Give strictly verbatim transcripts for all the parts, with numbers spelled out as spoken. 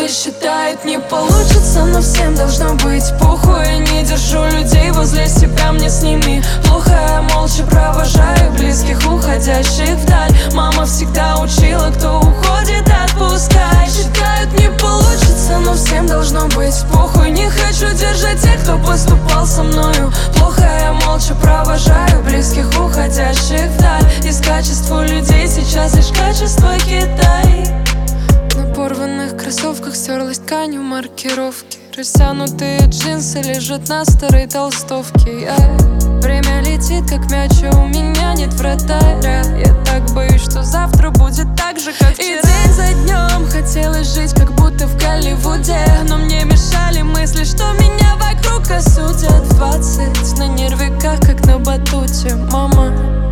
Кто-то считает, не получится, но всем должно быть похуй. Я не держу людей возле себя, мне с ними плохо. Я молча провожаю близких, уходящих вдаль. Мама всегда учила, кто уходит, отпускай. Считают, не получится, но всем должно быть похуй. Не хочу держать тех, кто поступал со мною плохо. Я молча провожаю близких, уходящих вдаль. Из качества людей сейчас лишь качество Китай. На порванных кроссовках стерлась тканью маркировки. Растянутые джинсы лежат на старой толстовке. Я... Время летит, как мяч, а у меня нет вратаря. Я так боюсь, что завтра будет так же, как вчера. И день за днем хотелось жить, как будто в Голливуде. Но мне мешали мысли, что меня вокруг осудят. В двадцать на нервиках, как на батуте. Мама,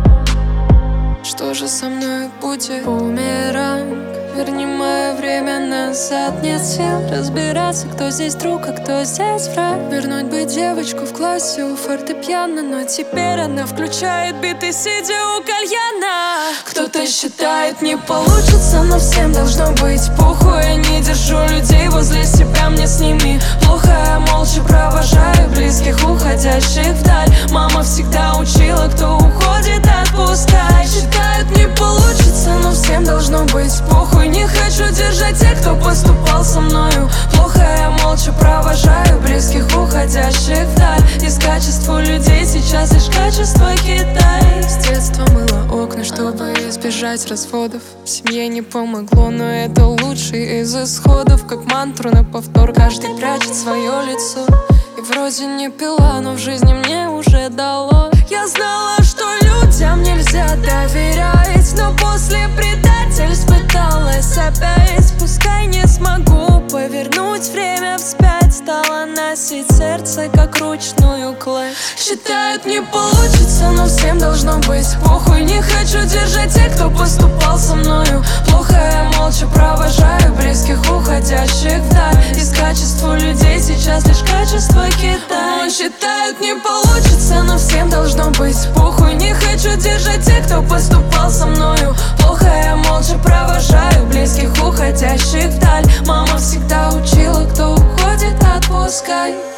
что же со мной будет? Бумеранг, верни мое время назад. Нет сил разбираться, кто здесь друг, а кто здесь враг. Вернуть бы девочку в классе у фортепиано, но теперь она включает биты, сидя у кальяна. Кто-то считает, не получится, но всем должно быть похуй. Я не держу людей возле себя, мне с ними плохо. Я молча провожаю близких, уходящих вдаль. Мама всегда учила, кто уходит, отпускай. Считают, не получится, но всем должно быть похуй. Не хочу держать тех, кто поступал со мною плохо. Я молча провожаю близких, уходящих вдаль. Из качества людей сейчас лишь качество Китай. С детства мыла окна, чтобы избежать разводов. Семье не помогло, но это лучший из исходов. Как мантру на повтор, каждый прячет свое лицо. И вроде не пила, но в жизни мне уже дало. Я знала, что людям нельзя доверять, но после предательств пыталась опять. Пускай не смогу повернуть время вспять, стала носить сердце, как ручную кладь. Считают, не получится, но всем должно быть похуй. Не хочу держать тех, кто поступал со мною плохо. Я молча провожаю близких, уходящих вдаль. Из качества людей сейчас лишь качество Китай. Считают, не получится, но всем должно быть похуй. Не хочу держать тех, кто поступал со мною плохо. Я молча провожаю близких, уходящих вдаль. Мама всегда учила, кто уходит, отпускай.